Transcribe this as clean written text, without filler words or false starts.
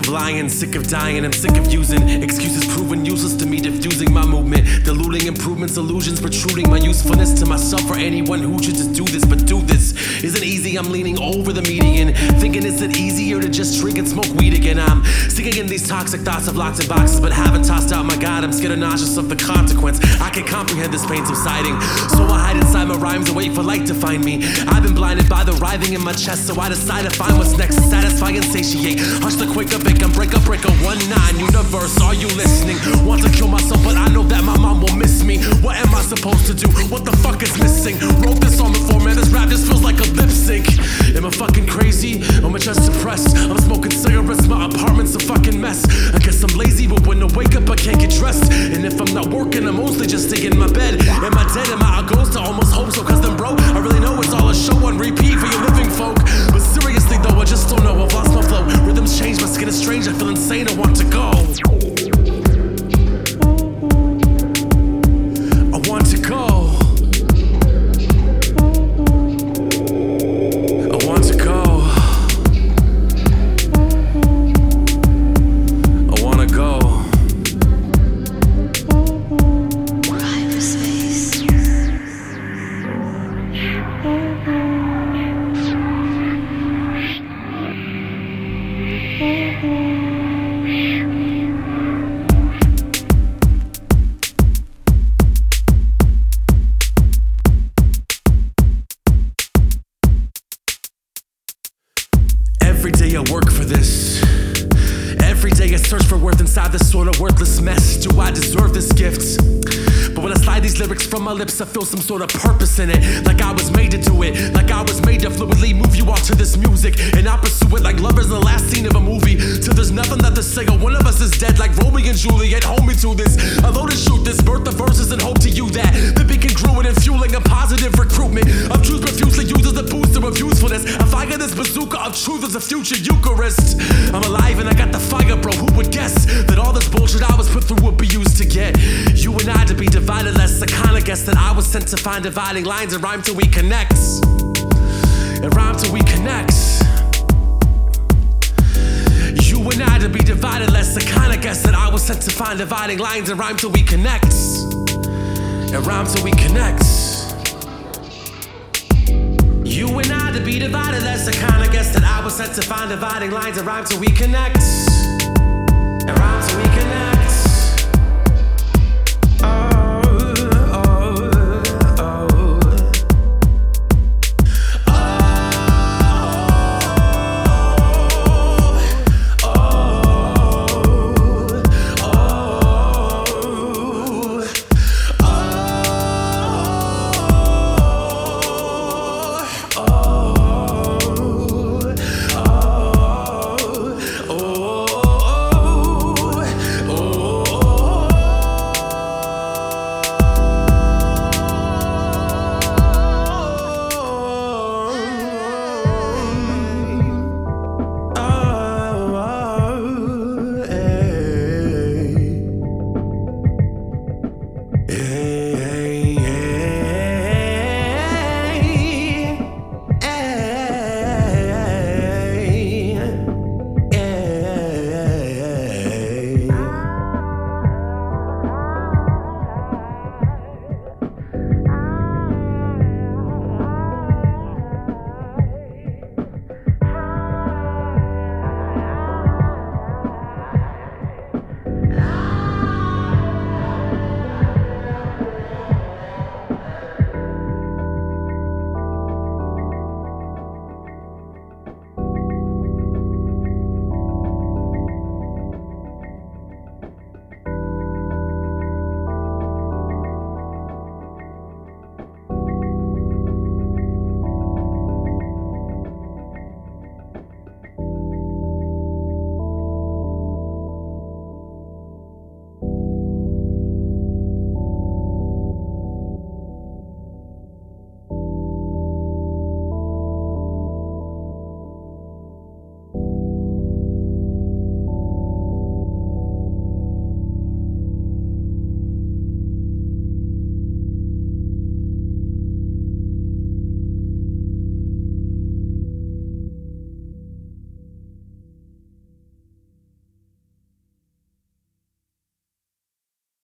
of lying, sick of dying, I'm sick of using excuses proven useless to me, diffusing my movement, diluting improvements, illusions, protruding my usefulness to myself or anyone who should just do this. But do this isn't easy, I'm leaning over the median, thinking is it easier to just drink and smoke weed again. I'm sinking in these toxic thoughts of locked in boxes, but haven't tossed out my God, I'm scared and nauseous of the consequence. I can comprehend this pain subsiding, so I hide inside my rhymes and wait for light to find me. I've been blinded by the writhing in my chest, so I decide to find what's next, satisfy and satiate. Hush the quake of it, breaker 19 universe, are you listening? Want to kill myself, but I know that my mom will miss me. What am I supposed to do? What the fuck is missing? Wrote this on the floor, man, this rap just feels like a lip sync. Am I fucking crazy? Am I just depressed? I'm smoking cigarettes, my apartment's a fucking mess. I guess I'm lazy, but when I wake up I can't get dressed. And if I'm not working, I'm mostly just staying in my bed. Am I dead? Am I a ghost? I almost hope so, cause then bro, I really know it's all a show on repeat for you living folk. But seriously though, I just don't know, I've lost my flow. Rhythms change, my skin is strange, I feel insane, I want to go. I want to go. I want to go. I want to go. Every day I work for this. Every day I search for worth inside this sort of worthless mess. Do I deserve this gift? But when I slide these lyrics from my lips, I feel some sort of purpose in it. Like I was made to do it. Like I was made to fluidly move you all to this music. And I pursue it like lovers in the last scene of a movie. Till there's nothing left to say, or one of us is dead. Like Romeo and Juliet, hold me to this. I load and shoot this, birth the verses and hope to you that the beacon congruent and fueling a positive recruitment of truth profusely used as a booster of usefulness. I fire this bazooka of truth as a future Eucharist. I'm alive and I got the fire, bro. Who would guess that all this bullshit I was put through would be used to get you and I to be divided less? I kinda guess that I was sent to find dividing lines and rhyme till we connect. And rhyme till we connect. You and I to be divided less. I kinda guess that I was sent to find dividing lines and rhyme till we connect. And rhyme till we connect. You and I to be divided less. I kinda guess that I was sent to find dividing lines and rhyme till we connect. And rhyme till we connect.